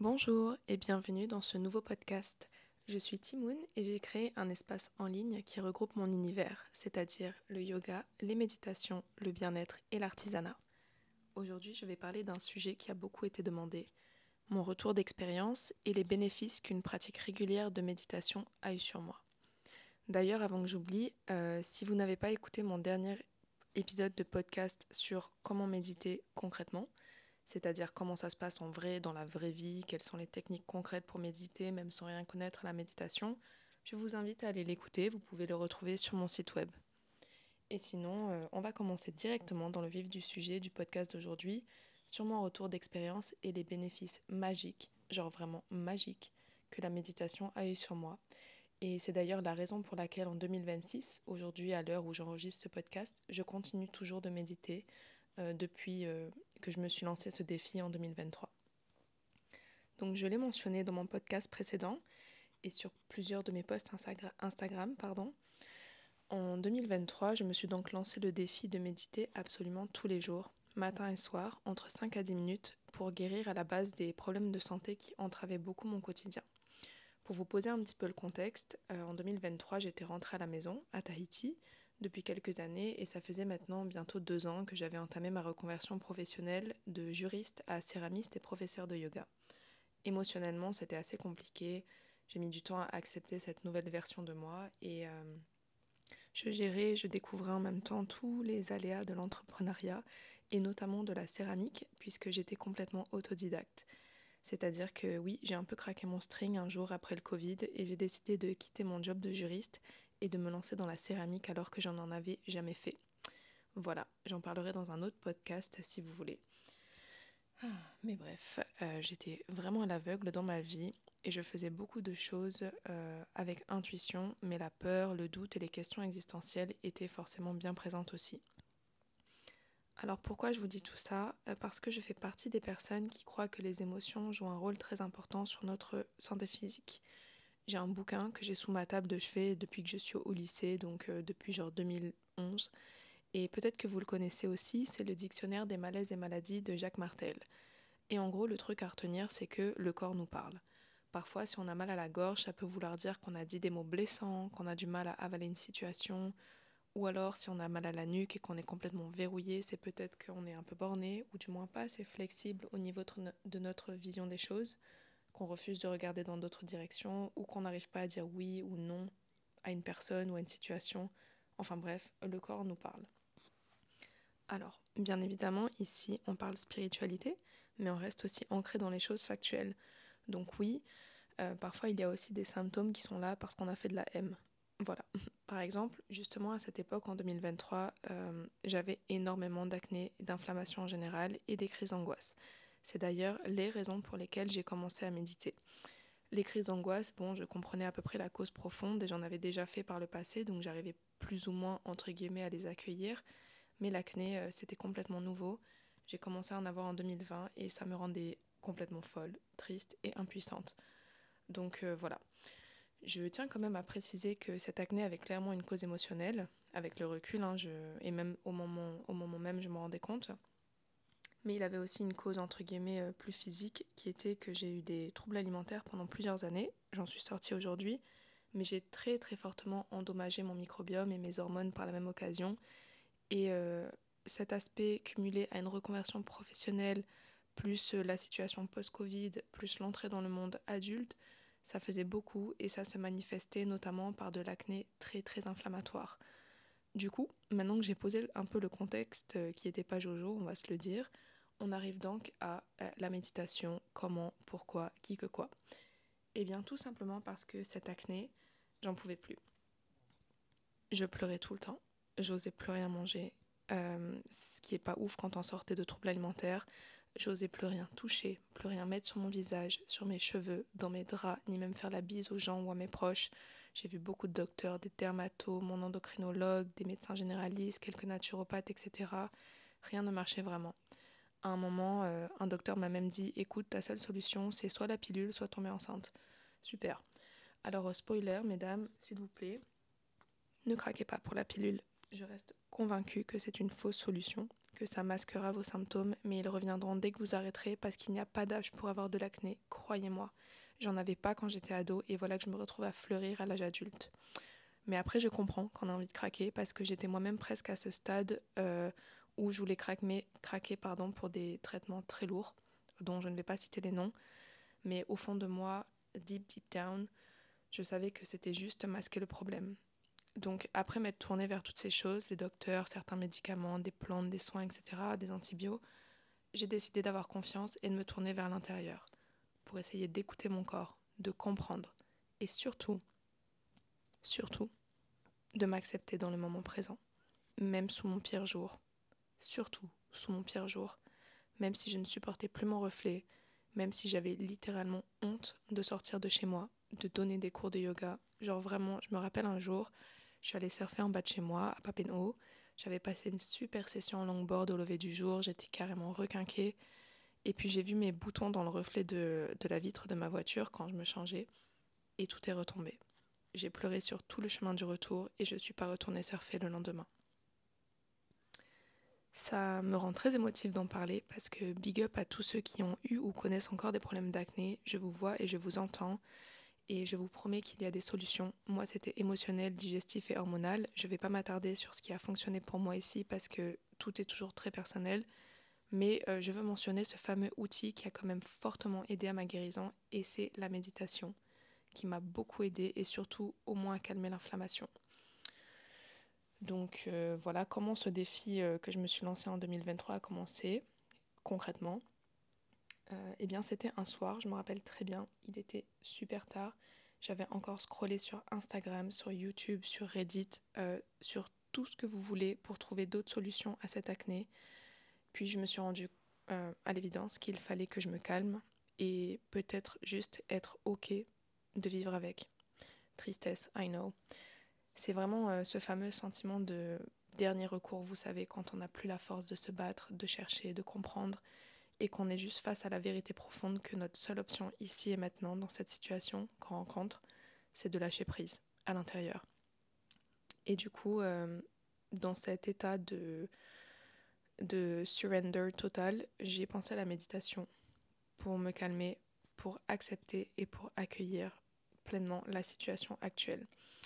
Bonjour et bienvenue dans ce nouveau podcast. Je suis Timoun et j'ai créé un espace en ligne qui regroupe mon univers, c'est-à-dire le yoga, les méditations, le bien-être et l'artisanat. Aujourd'hui, je vais parler d'un sujet qui a beaucoup été demandé, mon retour d'expérience et les bénéfices qu'une pratique régulière de méditation a eu sur moi. D'ailleurs, avant que j'oublie, si vous n'avez pas écouté mon dernier épisode de podcast sur comment méditer concrètement, c'est-à-dire comment ça se passe en vrai, dans la vraie vie, quelles sont les techniques concrètes pour méditer, même sans rien connaître à la méditation, je vous invite à aller l'écouter, vous pouvez le retrouver sur mon site web. Et sinon, on va commencer directement dans le vif du sujet du podcast d'aujourd'hui, sur mon retour d'expérience et les bénéfices magiques, genre vraiment magiques, que la méditation a eu sur moi. Et c'est d'ailleurs la raison pour laquelle en 2026, aujourd'hui à l'heure où j'enregistre ce podcast, je continue toujours de méditer depuis que je me suis lancé ce défi en 2023. Donc je l'ai mentionné dans mon podcast précédent et sur plusieurs de mes posts Instagram. En 2023, je me suis donc lancé le défi de méditer absolument tous les jours, matin et soir, entre 5 à 10 minutes, pour guérir à la base des problèmes de santé qui entravaient beaucoup mon quotidien. Pour vous poser un petit peu le contexte, en 2023, j'étais rentrée à la maison, à Tahiti, depuis quelques années, et ça faisait maintenant bientôt 2 ans que j'avais entamé ma reconversion professionnelle de juriste à céramiste et professeur de yoga. Émotionnellement, c'était assez compliqué. J'ai mis du temps à accepter cette nouvelle version de moi et je découvrais en même temps tous les aléas de l'entrepreneuriat et notamment de la céramique puisque j'étais complètement autodidacte. C'est-à-dire que oui, j'ai un peu craqué mon string un jour après le Covid et j'ai décidé de quitter mon job de juriste et de me lancer dans la céramique alors que j'en avais jamais fait. Voilà, j'en parlerai dans un autre podcast si vous voulez. Mais bref, j'étais vraiment à l'aveugle dans ma vie et je faisais beaucoup de choses avec intuition, mais la peur, le doute et les questions existentielles étaient forcément bien présentes aussi. Alors pourquoi je vous dis tout ça? Parce que je fais partie des personnes qui croient que les émotions jouent un rôle très important sur notre santé physique. J'ai un bouquin que j'ai sous ma table de chevet depuis que je suis au lycée, donc depuis genre 2011. Et peut-être que vous le connaissez aussi, c'est le Dictionnaire des malaises et maladies de Jacques Martel. Et en gros, le truc à retenir, c'est que le corps nous parle. Parfois, si on a mal à la gorge, ça peut vouloir dire qu'on a dit des mots blessants, qu'on a du mal à avaler une situation, ou alors si on a mal à la nuque et qu'on est complètement verrouillé, c'est peut-être qu'on est un peu borné, ou du moins pas assez flexible au niveau de notre vision des choses, qu'on refuse de regarder dans d'autres directions, ou qu'on n'arrive pas à dire oui ou non à une personne ou à une situation. Enfin bref, le corps nous parle. Alors, bien évidemment, ici, on parle spiritualité, mais on reste aussi ancré dans les choses factuelles. Donc oui, parfois il y a aussi des symptômes qui sont là parce qu'on a fait de la M. Voilà. Par exemple, justement à cette époque, en 2023, j'avais énormément d'acné, d'inflammation en général et des crises d'angoisse. C'est d'ailleurs les raisons pour lesquelles j'ai commencé à méditer. Les crises d'angoisse, bon, je comprenais à peu près la cause profonde et j'en avais déjà fait par le passé, donc j'arrivais plus ou moins, entre guillemets, à les accueillir. Mais l'acné, c'était complètement nouveau. J'ai commencé à en avoir en 2020 et ça me rendait complètement folle, triste et impuissante. Donc voilà. Je tiens quand même à préciser que cette acné avait clairement une cause émotionnelle, avec le recul, et même au moment même, je m'en rendais compte. Mais il avait aussi une cause entre guillemets plus physique, qui était que j'ai eu des troubles alimentaires pendant plusieurs années. J'en suis sortie aujourd'hui, mais j'ai très très fortement endommagé mon microbiome et mes hormones par la même occasion. Et cet aspect cumulé à une reconversion professionnelle, plus la situation post-Covid, plus l'entrée dans le monde adulte, ça faisait beaucoup et ça se manifestait notamment par de l'acné très très inflammatoire. Du coup, maintenant que j'ai posé un peu le contexte qui n'était pas Jojo, on va se le dire, on arrive donc à la méditation, comment, pourquoi, qui que quoi. Eh bien tout simplement parce que cette acné, j'en pouvais plus. Je pleurais tout le temps, j'osais plus rien manger, ce qui est pas ouf quand on sortait de troubles alimentaires. J'osais plus rien toucher, plus rien mettre sur mon visage, sur mes cheveux, dans mes draps, ni même faire la bise aux gens ou à mes proches. J'ai vu beaucoup de docteurs, des dermatos, mon endocrinologue, des médecins généralistes, quelques naturopathes, etc. Rien ne marchait vraiment. À un moment, un docteur m'a même dit: écoute, ta seule solution, c'est soit la pilule, soit tomber enceinte. Super. Alors, spoiler, mesdames, s'il vous plaît, ne craquez pas pour la pilule. Je reste convaincue que c'est une fausse solution que ça masquera vos symptômes, mais ils reviendront dès que vous arrêterez parce qu'il n'y a pas d'âge pour avoir de l'acné, croyez-moi. J'en avais pas quand j'étais ado et voilà que je me retrouve à fleurir à l'âge adulte. Mais après, je comprends qu'on a envie de craquer parce que j'étais moi-même presque à ce stade où je voulais craquer pour des traitements très lourds, dont je ne vais pas citer les noms. Mais au fond de moi, deep down, je savais que c'était juste masquer le problème. Donc après m'être tournée vers toutes ces choses, les docteurs, certains médicaments, des plantes, des soins, etc., des antibiotiques, j'ai décidé d'avoir confiance et de me tourner vers l'intérieur pour essayer d'écouter mon corps, de comprendre et surtout, de m'accepter dans le moment présent, même sous mon pire jour, surtout sous mon pire jour, même si je ne supportais plus mon reflet, même si j'avais littéralement honte de sortir de chez moi, de donner des cours de yoga. Genre vraiment, je me rappelle un jour, je suis allée surfer en bas de chez moi, à Papeete. J'avais passé une super session en longboard au lever du jour, j'étais carrément requinquée. Et puis j'ai vu mes boutons dans le reflet de la vitre de ma voiture quand je me changeais, et tout est retombé. J'ai pleuré sur tout le chemin du retour et je ne suis pas retournée surfer le lendemain. Ça me rend très émotive d'en parler parce que big up à tous ceux qui ont eu ou connaissent encore des problèmes d'acné. Je vous vois et je vous entends et je vous promets qu'il y a des solutions. Moi, c'était émotionnel, digestif et hormonal. Je ne vais pas m'attarder sur ce qui a fonctionné pour moi ici parce que tout est toujours très personnel. Mais je veux mentionner ce fameux outil qui a quand même fortement aidé à ma guérison et c'est la méditation qui m'a beaucoup aidé et surtout au moins à calmer l'inflammation. Donc voilà comment ce défi que je me suis lancé en 2023 a commencé concrètement. Eh bien c'était un soir, je me rappelle très bien, il était super tard. J'avais encore scrollé sur Instagram, sur YouTube, sur Reddit, sur tout ce que vous voulez pour trouver d'autres solutions à cette acné. Puis je me suis rendue à l'évidence qu'il fallait que je me calme et peut-être juste être OK de vivre avec. Tristesse, I know. C'est vraiment ce fameux sentiment de dernier recours, vous savez, quand on n'a plus la force de se battre, de chercher, de comprendre, et qu'on est juste face à la vérité profonde que notre seule option ici et maintenant, dans cette situation qu'on rencontre, c'est de lâcher prise à l'intérieur. Et du coup, dans cet état de surrender total, j'ai pensé à la méditation pour me calmer, pour accepter et pour accueillir pleinement la situation actuelle.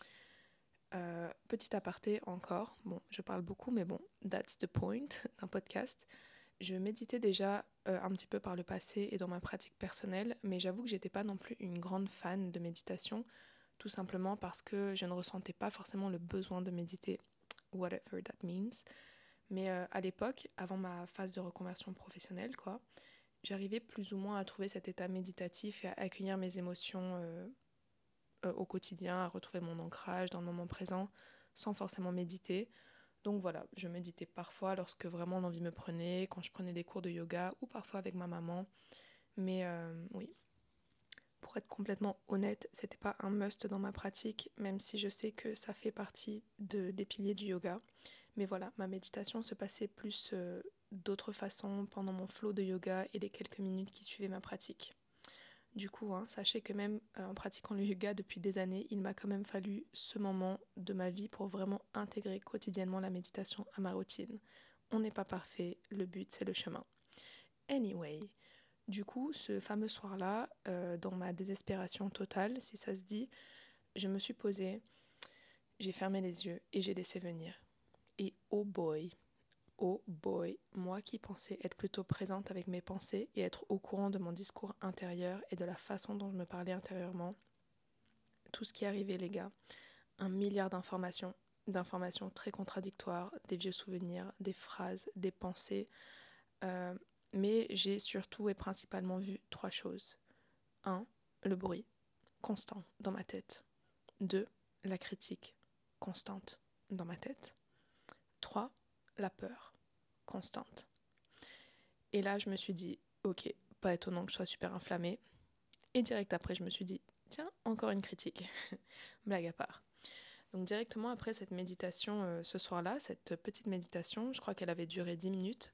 Petit aparté encore, bon, je parle beaucoup, mais bon, that's the point d'un podcast. Je méditais déjà un petit peu par le passé et dans ma pratique personnelle, mais j'avoue que j'étais pas non plus une grande fan de méditation, tout simplement parce que je ne ressentais pas forcément le besoin de méditer, whatever that means. Mais à l'époque, avant ma phase de reconversion professionnelle, j'arrivais plus ou moins à trouver cet état méditatif et à accueillir mes émotions au quotidien, à retrouver mon ancrage dans le moment présent sans forcément méditer. Donc voilà, je méditais parfois lorsque vraiment l'envie me prenait, quand je prenais des cours de yoga ou parfois avec ma maman. Mais oui, pour être complètement honnête, c'était pas un must dans ma pratique, même si je sais que ça fait partie des piliers du yoga. Mais voilà, ma méditation se passait plus d'autres façons pendant mon flow de yoga et les quelques minutes qui suivaient ma pratique. Du coup, sachez que même en pratiquant le yoga depuis des années, il m'a quand même fallu ce moment de ma vie pour vraiment intégrer quotidiennement la méditation à ma routine. On n'est pas parfait, le but c'est le chemin. Anyway, du coup, ce fameux soir-là, dans ma désespération totale, si ça se dit, je me suis posée, j'ai fermé les yeux et j'ai laissé venir. Et oh boy, moi qui pensais être plutôt présente avec mes pensées et être au courant de mon discours intérieur et de la façon dont je me parlais intérieurement, tout ce qui arrivait les gars, un milliard d'informations très contradictoires, des vieux souvenirs, des phrases, des pensées, mais j'ai surtout et principalement vu 3 choses. 1. Le bruit, constant dans ma tête. 2. La critique, constante dans ma tête. 3. La peur, constante. Et là, je me suis dit, ok, pas étonnant que je sois super inflammée. Et direct après, je me suis dit, tiens, encore une critique. Blague à part. Donc directement après cette méditation, ce soir-là, cette petite méditation, je crois qu'elle avait duré 10 minutes.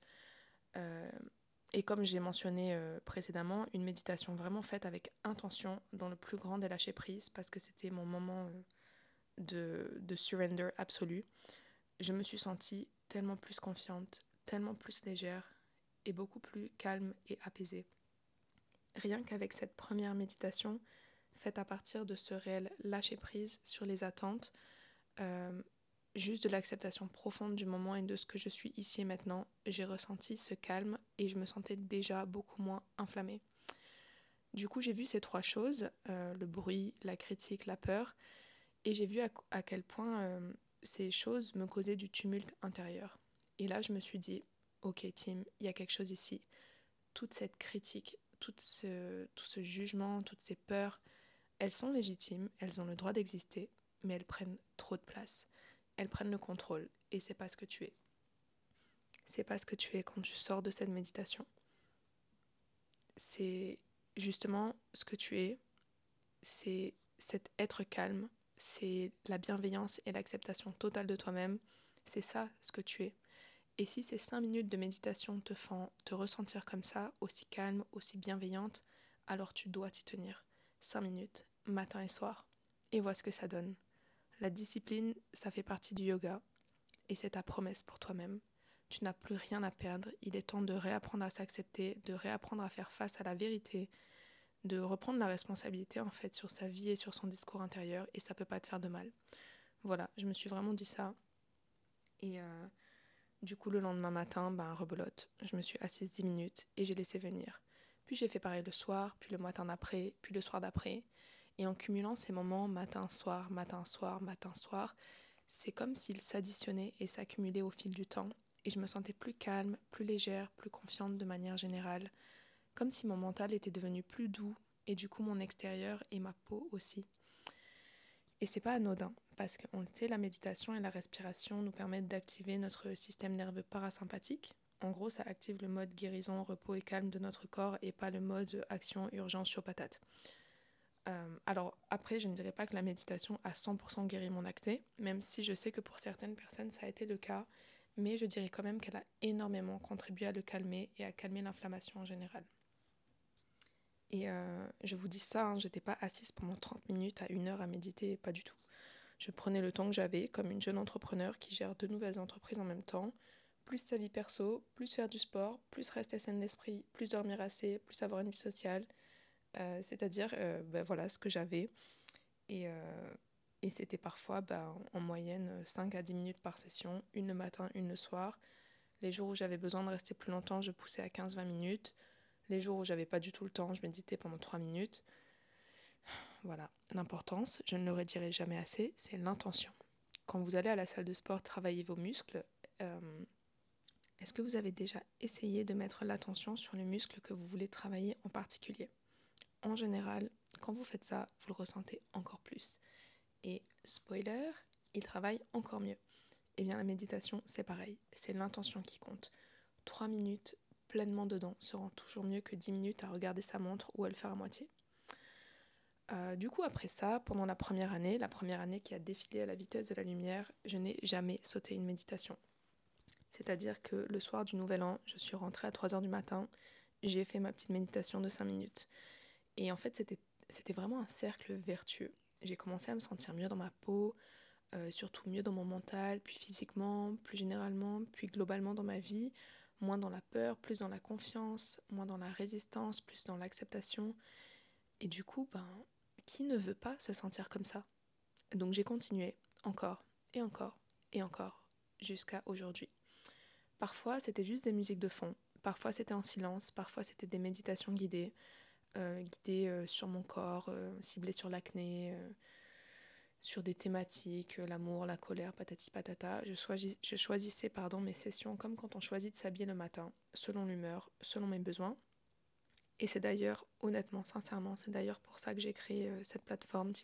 Et comme j'ai mentionné précédemment, une méditation vraiment faite avec intention, dans le plus grand des lâcher prise, parce que c'était mon moment de surrender absolu. Je me suis sentie tellement plus confiante, tellement plus légère et beaucoup plus calme et apaisée. Rien qu'avec cette première méditation, faite à partir de ce réel lâcher-prise sur les attentes, juste de l'acceptation profonde du moment et de ce que je suis ici et maintenant, j'ai ressenti ce calme et je me sentais déjà beaucoup moins inflammée. Du coup, j'ai vu ces 3 choses, le bruit, la critique, la peur, et j'ai vu à quel point ces choses me causaient du tumulte intérieur. Et là, je me suis dit, ok Tim, il y a quelque chose ici. Toute cette critique, tout ce jugement, toutes ces peurs, elles sont légitimes, elles ont le droit d'exister, mais elles prennent trop de place. Elles prennent le contrôle, et c'est pas ce que tu es. C'est pas ce que tu es quand tu sors de cette méditation. C'est justement ce que tu es, c'est cet être calme, c'est la bienveillance et l'acceptation totale de toi-même. C'est ça ce que tu es. Et si ces 5 minutes de méditation te font te ressentir comme ça, aussi calme, aussi bienveillante, alors tu dois t'y tenir. 5 minutes, matin et soir. Et vois ce que ça donne. La discipline, ça fait partie du yoga. Et c'est ta promesse pour toi-même. Tu n'as plus rien à perdre. Il est temps de réapprendre à s'accepter, de réapprendre à faire face à la vérité, de reprendre la responsabilité en fait sur sa vie et sur son discours intérieur. Et ça peut pas te faire de mal. Voilà, je me suis vraiment dit ça. Et du coup, le lendemain matin, rebelote, je me suis assise 10 minutes et j'ai laissé venir. Puis j'ai fait pareil le soir, puis le matin d'après, puis le soir d'après. Et en cumulant ces moments matin, soir, matin, soir, matin, soir, c'est comme s'ils s'additionnaient et s'accumulaient au fil du temps. Et je me sentais plus calme, plus légère, plus confiante de manière générale. Comme si mon mental était devenu plus doux et du coup mon extérieur et ma peau aussi. Et c'est pas anodin, parce qu'on le sait, la méditation et la respiration nous permettent d'activer notre système nerveux parasympathique. En gros, ça active le mode guérison, repos et calme de notre corps et pas le mode action, urgence, chaud patate. Alors après, je ne dirais pas que la méditation a 100% guéri mon acné, même si je sais que pour certaines personnes ça a été le cas, mais je dirais quand même qu'elle a énormément contribué à le calmer et à calmer l'inflammation en général. Et je vous dis ça, j'étais pas assise pendant 30 minutes à 1 heure à méditer, pas du tout. Je prenais le temps que j'avais comme une jeune entrepreneur qui gère 2 nouvelles entreprises en même temps, plus sa vie perso, plus faire du sport, plus rester saine d'esprit, plus dormir assez, plus avoir une vie sociale. C'est-à-dire, voilà ce que j'avais. Et, et c'était parfois en moyenne 5 à 10 minutes par session, une le matin, une le soir. Les jours où j'avais besoin de rester plus longtemps, je poussais à 15-20 minutes. Les jours où j'avais pas du tout le temps, je méditais pendant 3 minutes. Voilà, l'importance, je ne le redirai jamais assez, c'est l'intention. Quand vous allez à la salle de sport travailler vos muscles, est-ce que vous avez déjà essayé de mettre l'attention sur le muscle que vous voulez travailler en particulier ? En général, quand vous faites ça, vous le ressentez encore plus. Et spoiler, il travaille encore mieux. Eh bien la méditation, c'est pareil, c'est l'intention qui compte. 3 minutes pleinement dedans seront toujours mieux que 10 minutes à regarder sa montre ou à le faire à moitié. Du coup, après ça, pendant la première année qui a défilé à la vitesse de la lumière, je n'ai jamais sauté une méditation. C'est-à-dire que le soir du Nouvel An, je suis rentrée à 3h du matin, j'ai fait ma petite méditation de 5 minutes. Et en fait, c'était vraiment un cercle vertueux. J'ai commencé à me sentir mieux dans ma peau, surtout mieux dans mon mental, puis physiquement, plus généralement, puis globalement dans ma vie, moins dans la peur, plus dans la confiance, moins dans la résistance, plus dans l'acceptation. Et du coup, qui ne veut pas se sentir comme ça ? Donc j'ai continué, encore, et encore, et encore, jusqu'à aujourd'hui. Parfois, c'était juste des musiques de fond, parfois c'était en silence, parfois c'était des méditations guidées, sur mon corps, ciblées sur l'acné, sur des thématiques, l'amour, la colère, patati patata. Je choisissais mes sessions comme quand on choisit de s'habiller le matin, selon l'humeur, selon mes besoins. Et c'est d'ailleurs, honnêtement, sincèrement, c'est d'ailleurs pour ça que j'ai créé cette plateforme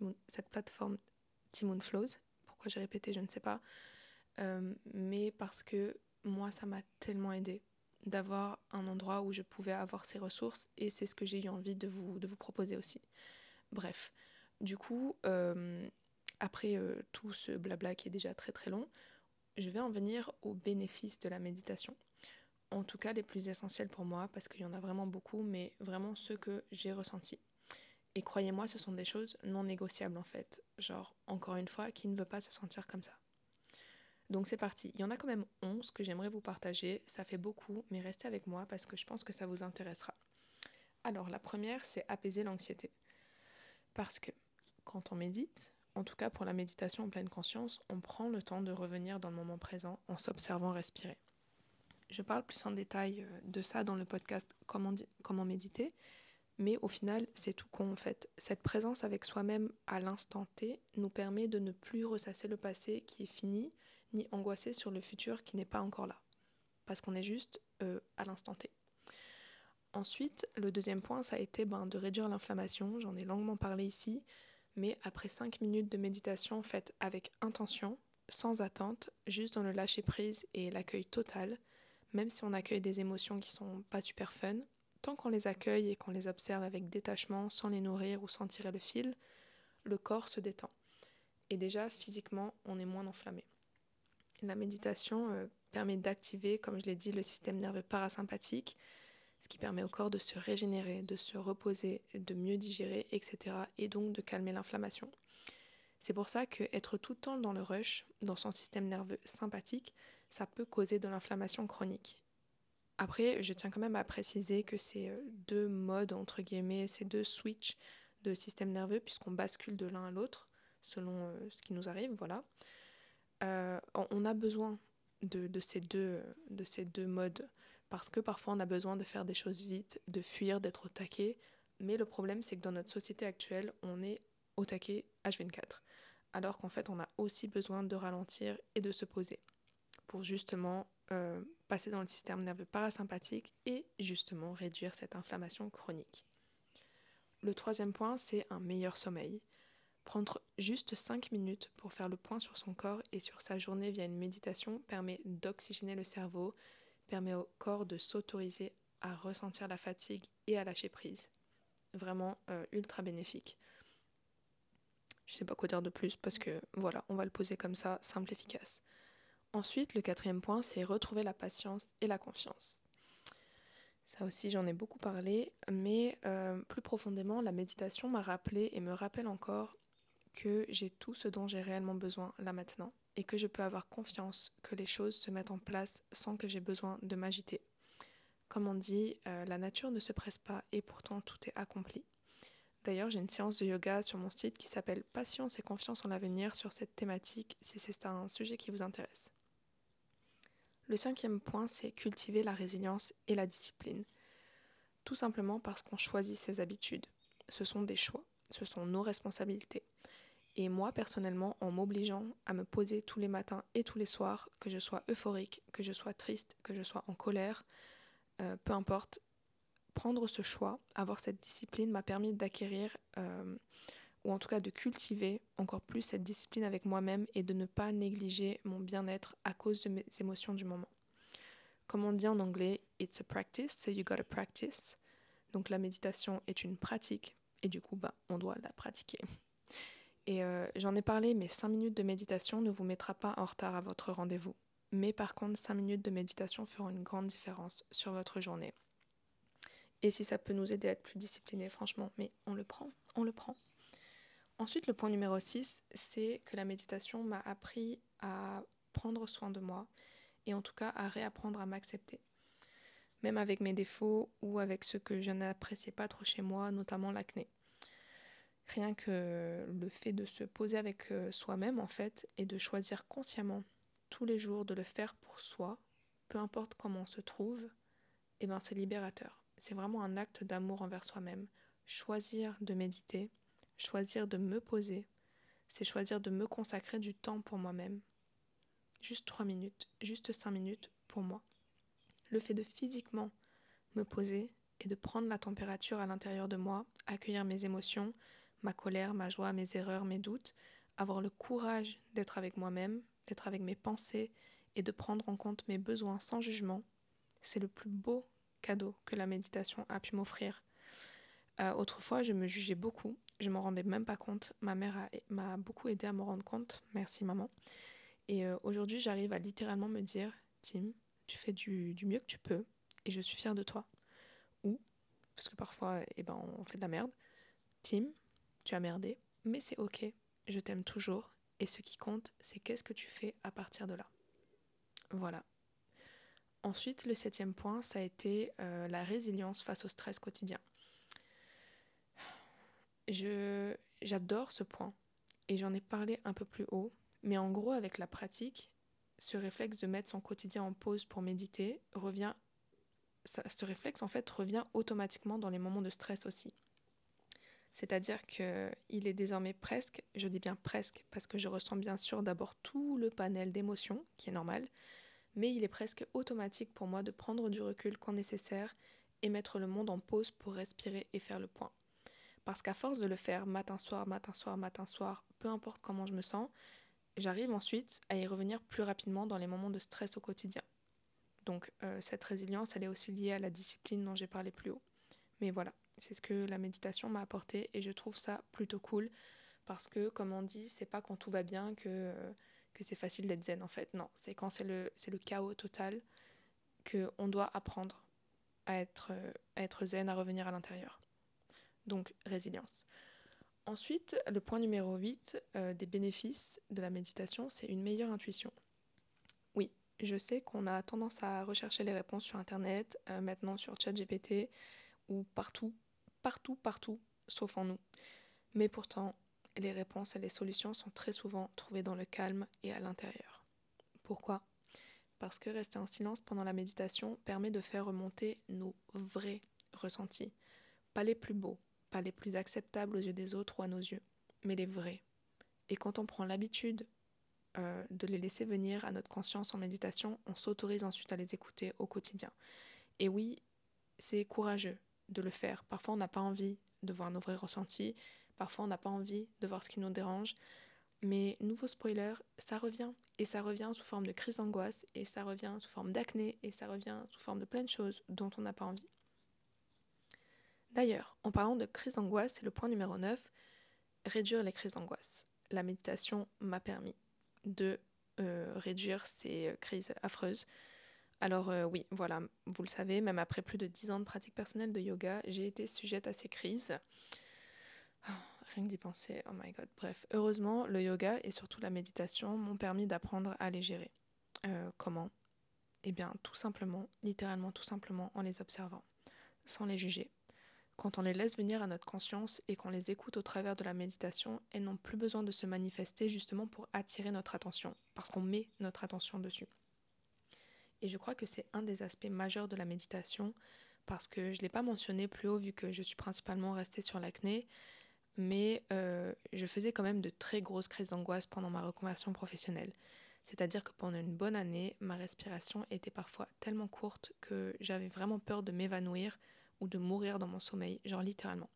Timoon Flows. Pourquoi j'ai répété, je ne sais pas. Mais parce que moi, ça m'a tellement aidée d'avoir un endroit où je pouvais avoir ces ressources et c'est ce que j'ai eu envie de vous proposer aussi. Bref, du coup, après tout ce blabla qui est déjà très très long, je vais en venir aux bénéfices de la méditation. En tout cas, les plus essentiels pour moi, parce qu'il y en a vraiment beaucoup, mais vraiment ceux que j'ai ressentis. Et croyez-moi, ce sont des choses non négociables en fait. Genre, encore une fois, qui ne veut pas se sentir comme ça ? Donc c'est parti, il y en a quand même 11 que j'aimerais vous partager, ça fait beaucoup, mais restez avec moi parce que je pense que ça vous intéressera. Alors la première, c'est apaiser l'anxiété. Parce que quand on médite, en tout cas pour la méditation en pleine conscience, on prend le temps de revenir dans le moment présent en s'observant respirer. Je parle plus en détail de ça dans le podcast Comment méditer, mais au final, c'est tout con en fait. Cette présence avec soi-même à l'instant T nous permet de ne plus ressasser le passé qui est fini, ni angoisser sur le futur qui n'est pas encore là. Parce qu'on est juste à l'instant T. Ensuite, le deuxième point, ça a été de réduire l'inflammation. J'en ai longuement parlé ici, mais après 5 minutes de méditation faite avec intention, sans attente, juste dans le lâcher-prise et l'accueil total, même si on accueille des émotions qui sont pas super fun, tant qu'on les accueille et qu'on les observe avec détachement, sans les nourrir ou sans tirer le fil, le corps se détend. Et déjà, physiquement, on est moins enflammé. La méditation permet d'activer, comme je l'ai dit, le système nerveux parasympathique, ce qui permet au corps de se régénérer, de se reposer, de mieux digérer, etc. et donc de calmer l'inflammation. C'est pour ça qu'être tout le temps dans le rush, dans son système nerveux sympathique, ça peut causer de l'inflammation chronique. Après, je tiens quand même à préciser que ces deux modes, entre guillemets, ces deux switches de système nerveux, puisqu'on bascule de l'un à l'autre, selon ce qui nous arrive, voilà. On a besoin de ces deux modes, parce que parfois on a besoin de faire des choses vite, de fuir, d'être au taquet, mais le problème c'est que dans notre société actuelle, on est au taquet H24, alors qu'en fait on a aussi besoin de ralentir et de se poser, pour justement passer dans le système nerveux parasympathique et justement réduire cette inflammation chronique. Le troisième point, c'est un meilleur sommeil. Prendre juste 5 minutes pour faire le point sur son corps et sur sa journée via une méditation permet d'oxygéner le cerveau, permet au corps de s'autoriser à ressentir la fatigue et à lâcher prise. Vraiment ultra bénéfique. Je sais pas quoi dire de plus parce que voilà, on va le poser comme ça, simple, efficace. Ensuite, le quatrième point, c'est retrouver la patience et la confiance. Ça aussi, j'en ai beaucoup parlé, mais plus profondément, la méditation m'a rappelé et me rappelle encore que j'ai tout ce dont j'ai réellement besoin là maintenant et que je peux avoir confiance que les choses se mettent en place sans que j'ai besoin de m'agiter. Comme on dit, la nature ne se presse pas et pourtant tout est accompli. D'ailleurs, j'ai une séance de yoga sur mon site qui s'appelle Patience et confiance en l'avenir sur cette thématique si c'est un sujet qui vous intéresse. Le cinquième point, c'est cultiver la résilience et la discipline. Tout simplement parce qu'on choisit ses habitudes. Ce sont des choix, ce sont nos responsabilités. Et moi, personnellement, en m'obligeant à me poser tous les matins et tous les soirs, que je sois euphorique, que je sois triste, que je sois en colère, peu importe, prendre ce choix, avoir cette discipline m'a permis d'acquérir, ou en tout cas de cultiver encore plus cette discipline avec moi-même et de ne pas négliger mon bien-être à cause de mes émotions du moment. Comme on dit en anglais, it's a practice, so you gotta practice. Donc la méditation est une pratique et du coup, on doit la pratiquer. Et j'en ai parlé, mais 5 minutes de méditation ne vous mettra pas en retard à votre rendez-vous. Mais par contre, 5 minutes de méditation feront une grande différence sur votre journée. Et si ça peut nous aider à être plus disciplinés, franchement, mais on le prend. Ensuite, le point numéro 6, c'est que la méditation m'a appris à prendre soin de moi et en tout cas à réapprendre à m'accepter. Même avec mes défauts ou avec ce que je n'appréciais pas trop chez moi, notamment l'acné. Rien que le fait de se poser avec soi-même en fait et de choisir consciemment tous les jours de le faire pour soi, peu importe comment on se trouve, c'est libérateur. C'est vraiment un acte d'amour envers soi-même. Choisir de méditer, choisir de me poser, c'est choisir de me consacrer du temps pour moi-même. Juste 3 minutes, juste 5 minutes pour moi. Le fait de physiquement me poser et de prendre la température à l'intérieur de moi, accueillir mes émotions, ma colère, ma joie, mes erreurs, mes doutes, avoir le courage d'être avec moi-même, d'être avec mes pensées et de prendre en compte mes besoins sans jugement, c'est le plus beau cadeau que la méditation a pu m'offrir. Autrefois, je me jugeais beaucoup, je m'en rendais même pas compte. Ma mère m'a beaucoup aidé à me rendre compte, merci maman. Et aujourd'hui, j'arrive à littéralement me dire, Tim, tu fais du mieux que tu peux et je suis fière de toi. Ou, parce que parfois, on fait de la merde. Tim, tu as merdé, mais c'est ok, je t'aime toujours. Et ce qui compte, c'est qu'est-ce que tu fais à partir de là. Voilà. Ensuite, le 7e point, ça a été la résilience face au stress quotidien. J'adore ce point et j'en ai parlé un peu plus haut, mais en gros, avec la pratique, ce réflexe de mettre son quotidien en pause pour méditer ce réflexe en fait revient automatiquement dans les moments de stress aussi. C'est-à-dire qu'il est désormais presque, je dis bien presque, parce que je ressens bien sûr d'abord tout le panel d'émotions, qui est normal, mais il est presque automatique pour moi de prendre du recul quand nécessaire et mettre le monde en pause pour respirer et faire le point. Parce qu'à force de le faire matin, soir, matin, soir, matin, soir, peu importe comment je me sens, j'arrive ensuite à y revenir plus rapidement dans les moments de stress au quotidien. Donc cette résilience, elle est aussi liée à la discipline dont j'ai parlé plus haut. Mais voilà, c'est ce que la méditation m'a apporté et je trouve ça plutôt cool parce que, comme on dit, c'est pas quand tout va bien que c'est facile d'être zen en fait. Non, c'est quand c'est le chaos total qu'on doit apprendre à être zen, à revenir à l'intérieur. Donc, résilience. Ensuite, le point numéro 8 des bénéfices de la méditation, c'est une meilleure intuition. Oui, je sais qu'on a tendance à rechercher les réponses sur Internet, maintenant sur ChatGPT, ou partout, partout, partout, sauf en nous. Mais pourtant, les réponses et les solutions sont très souvent trouvées dans le calme et à l'intérieur. Pourquoi ? Parce que rester en silence pendant la méditation permet de faire remonter nos vrais ressentis. Pas les plus beaux, pas les plus acceptables aux yeux des autres ou à nos yeux, mais les vrais. Et quand on prend l'habitude de les laisser venir à notre conscience en méditation, on s'autorise ensuite à les écouter au quotidien. Et oui, c'est courageux de le faire. Parfois, on n'a pas envie de voir nos vrais ressentis. Parfois, on n'a pas envie de voir ce qui nous dérange. Mais nouveau spoiler, ça revient. Et ça revient sous forme de crise d'angoisse. Et ça revient sous forme d'acné. Et ça revient sous forme de plein de choses dont on n'a pas envie. D'ailleurs, en parlant de crise d'angoisse, c'est le point numéro 9, réduire les crises d'angoisse. La méditation m'a permis de réduire ces crises affreuses. Alors oui, voilà, vous le savez, même après plus de 10 ans de pratique personnelle de yoga, j'ai été sujette à ces crises. Oh, rien que d'y penser, oh my god. Bref, heureusement, le yoga et surtout la méditation m'ont permis d'apprendre à les gérer. Comment ? Eh bien, tout simplement, littéralement tout simplement, en les observant, sans les juger. Quand on les laisse venir à notre conscience et qu'on les écoute au travers de la méditation, elles n'ont plus besoin de se manifester justement pour attirer notre attention, parce qu'on met notre attention dessus. Et je crois que c'est un des aspects majeurs de la méditation, parce que je ne l'ai pas mentionné plus haut vu que je suis principalement restée sur l'acné, mais je faisais quand même de très grosses crises d'angoisse pendant ma reconversion professionnelle. C'est-à-dire que pendant une bonne année, ma respiration était parfois tellement courte que j'avais vraiment peur de m'évanouir ou de mourir dans mon sommeil, genre littéralement.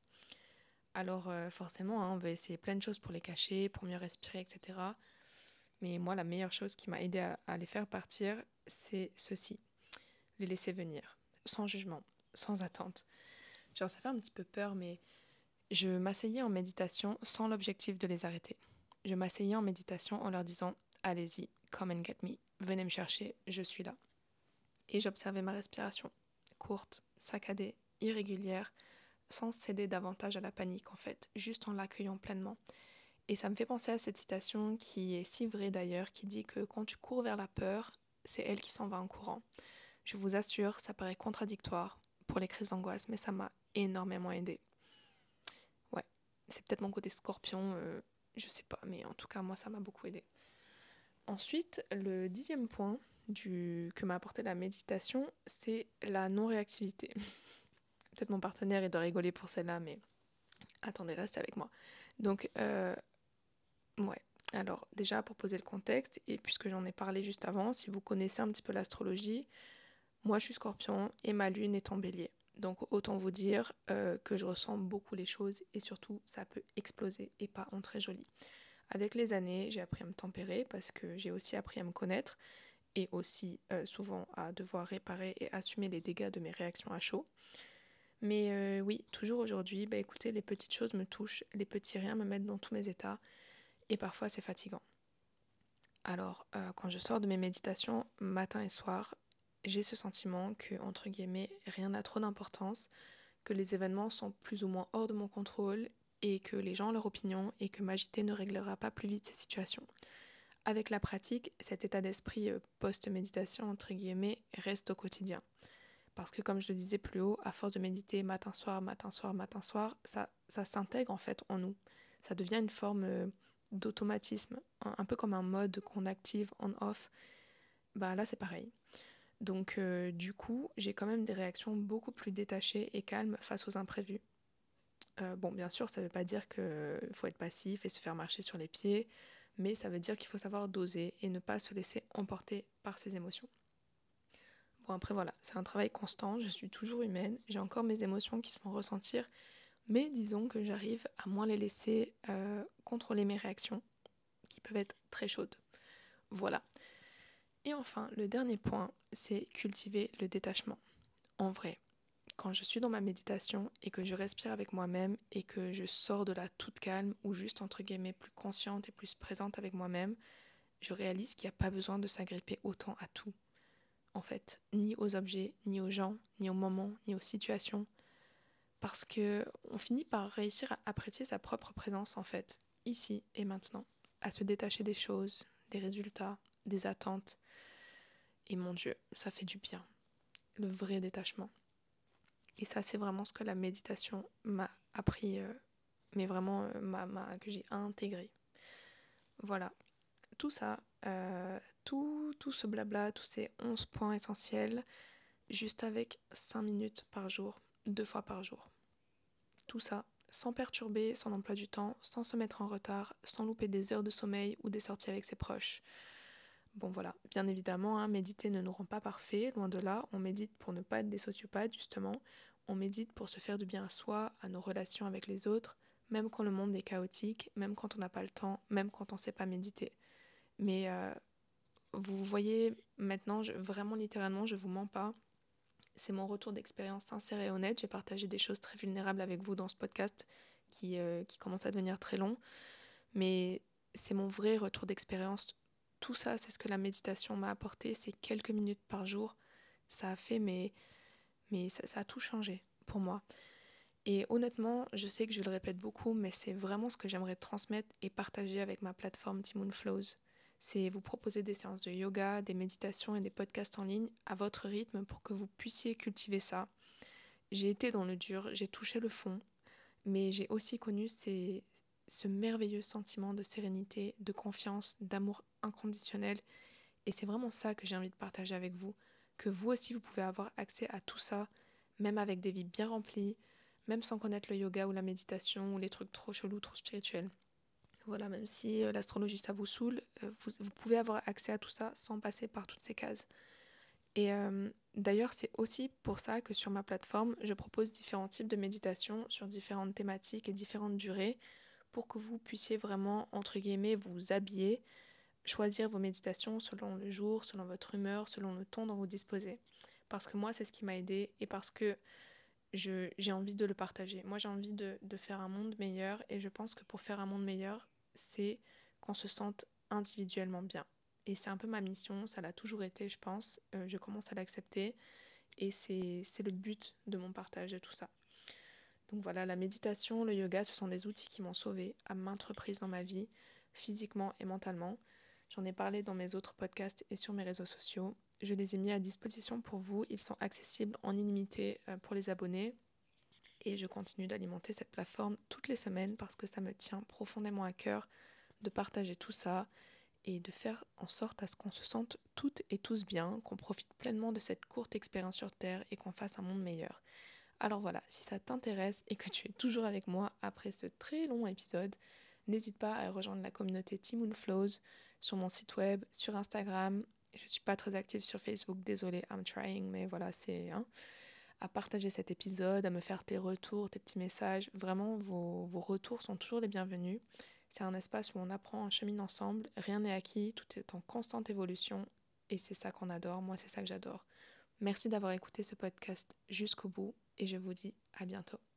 Alors forcément, on veut essayer plein de choses pour les cacher, pour mieux respirer, etc. Mais moi, la meilleure chose qui m'a aidée à les faire partir, c'est ceci. Les laisser venir, sans jugement, sans attente. Genre ça fait un petit peu peur, mais je m'asseyais en méditation sans l'objectif de les arrêter. Je m'asseyais en méditation en leur disant « Allez-y, come and get me, venez me chercher, je suis là ». Et j'observais ma respiration, courte, saccadée, irrégulière, sans céder davantage à la panique en fait, juste en l'accueillant pleinement. Et ça me fait penser à cette citation qui est si vraie d'ailleurs, qui dit que quand tu cours vers la peur, c'est elle qui s'en va en courant. Je vous assure, ça paraît contradictoire pour les crises d'angoisse, mais ça m'a énormément aidée. Ouais, c'est peut-être mon côté scorpion, je sais pas, mais en tout cas, moi, ça m'a beaucoup aidée. Ensuite, le 10e point que m'a apporté la méditation, c'est la non-réactivité. Peut-être mon partenaire, il doit rigoler pour celle-là, mais attendez, restez avec moi. Donc, ouais. Alors, déjà, pour poser le contexte, et puisque j'en ai parlé juste avant, si vous connaissez un petit peu l'astrologie, moi, je suis Scorpion et ma lune est en Bélier. Donc, autant vous dire que je ressens beaucoup les choses et surtout, ça peut exploser et pas en très joli. Avec les années, j'ai appris à me tempérer parce que j'ai aussi appris à me connaître et aussi souvent à devoir réparer et assumer les dégâts de mes réactions à chaud. Mais oui, toujours aujourd'hui, écoutez, les petites choses me touchent, les petits riens me mettent dans tous mes états et parfois c'est fatigant. Alors, quand je sors de mes méditations matin et soir, j'ai ce sentiment que, entre guillemets, rien n'a trop d'importance, que les événements sont plus ou moins hors de mon contrôle et que les gens ont leur opinion et que m'agiter ne réglera pas plus vite ces situations. Avec la pratique, cet état d'esprit post-méditation, entre guillemets, reste au quotidien. Parce que comme je le disais plus haut, à force de méditer matin, soir, matin, soir, matin, soir, ça s'intègre en fait en nous. Ça devient une forme d'automatisme, un peu comme un mode qu'on active on-off. Bah là c'est pareil. Donc du coup, j'ai quand même des réactions beaucoup plus détachées et calmes face aux imprévus. Bon, bien sûr, ça ne veut pas dire qu'il faut être passif et se faire marcher sur les pieds, mais ça veut dire qu'il faut savoir doser et ne pas se laisser emporter par ses émotions. Bon, après voilà, c'est un travail constant, je suis toujours humaine, j'ai encore mes émotions qui se font ressentir, mais disons que j'arrive à moins les laisser contrôler mes réactions, qui peuvent être très chaudes. Voilà. Et enfin, le dernier point, c'est cultiver le détachement. En vrai, quand je suis dans ma méditation et que je respire avec moi-même et que je sors de là toute calme ou juste entre guillemets plus consciente et plus présente avec moi-même, je réalise qu'il n'y a pas besoin de s'agripper autant à tout. En fait, ni aux objets, ni aux gens, ni aux moments, ni aux situations. Parce que on finit par réussir à apprécier sa propre présence en fait, ici et maintenant, à se détacher des choses, des résultats, des attentes. Et mon Dieu, ça fait du bien. Le vrai détachement. Et ça, c'est vraiment ce que la méditation m'a appris, mais vraiment que j'ai intégré. Voilà, tout ça, tout ce blabla, tous ces 11 points essentiels, juste avec 5 minutes par jour, 2 fois par jour. Tout ça, sans perturber son emploi du temps, sans se mettre en retard, sans louper des heures de sommeil ou des sorties avec ses proches. Bon voilà, bien évidemment, hein, méditer ne nous rend pas parfaits, loin de là, on médite pour ne pas être des sociopathes justement, on médite pour se faire du bien à soi, à nos relations avec les autres, même quand le monde est chaotique, même quand on n'a pas le temps, même quand on ne sait pas méditer. Mais vous voyez, maintenant, vraiment littéralement, je ne vous mens pas, c'est mon retour d'expérience sincère et honnête, j'ai partagé des choses très vulnérables avec vous dans ce podcast qui commence à devenir très long, mais c'est mon vrai retour d'expérience. Tout ça, c'est ce que la méditation m'a apporté, ces quelques minutes par jour. Ça a fait, mais ça a tout changé pour moi. Et honnêtement, je sais que je le répète beaucoup, mais c'est vraiment ce que j'aimerais transmettre et partager avec ma plateforme Ti Moune Flows. C'est vous proposer des séances de yoga, des méditations et des podcasts en ligne à votre rythme pour que vous puissiez cultiver ça. J'ai été dans le dur, j'ai touché le fond, mais j'ai aussi connu ce merveilleux sentiment de sérénité, de confiance, d'amour inconditionnel. Et c'est vraiment ça que j'ai envie de partager avec vous, que vous aussi vous pouvez avoir accès à tout ça, même avec des vies bien remplies, même sans connaître le yoga ou la méditation ou les trucs trop chelous, trop spirituels. Voilà, même si l'astrologie ça vous saoule, vous pouvez avoir accès à tout ça sans passer par toutes ces cases. Et d'ailleurs, c'est aussi pour ça que sur ma plateforme, je propose différents types de méditation sur différentes thématiques et différentes durées pour que vous puissiez vraiment, entre guillemets, vous habiller, choisir vos méditations selon le jour, selon votre humeur, selon le ton dont vous disposez. Parce que moi, c'est ce qui m'a aidée et parce que j'ai envie de le partager. Moi, j'ai envie de faire un monde meilleur et je pense que pour faire un monde meilleur, c'est qu'on se sente individuellement bien. Et c'est un peu ma mission, ça l'a toujours été, je pense. Je commence à l'accepter et c'est le but de mon partage de tout ça. Donc voilà, la méditation, le yoga, ce sont des outils qui m'ont sauvée à maintes reprises dans ma vie, physiquement et mentalement. J'en ai parlé dans mes autres podcasts et sur mes réseaux sociaux. Je les ai mis à disposition pour vous. Ils sont accessibles en illimité pour les abonnés. Et je continue d'alimenter cette plateforme toutes les semaines parce que ça me tient profondément à cœur de partager tout ça et de faire en sorte à ce qu'on se sente toutes et tous bien, qu'on profite pleinement de cette courte expérience sur Terre et qu'on fasse un monde meilleur. Alors voilà, si ça t'intéresse et que tu es toujours avec moi après ce très long épisode, n'hésite pas à rejoindre la communauté Ti Moune Flows sur mon site web, sur Instagram. Je ne suis pas très active sur Facebook, désolée, I'm trying, mais voilà, c'est... à partager cet épisode, à me faire tes retours, tes petits messages. Vraiment, vos retours sont toujours les bienvenus. C'est un espace où on apprend, on chemine ensemble. Rien n'est acquis, tout est en constante évolution. Et c'est ça qu'on adore. Moi, c'est ça que j'adore. Merci d'avoir écouté ce podcast jusqu'au bout et je vous dis à bientôt.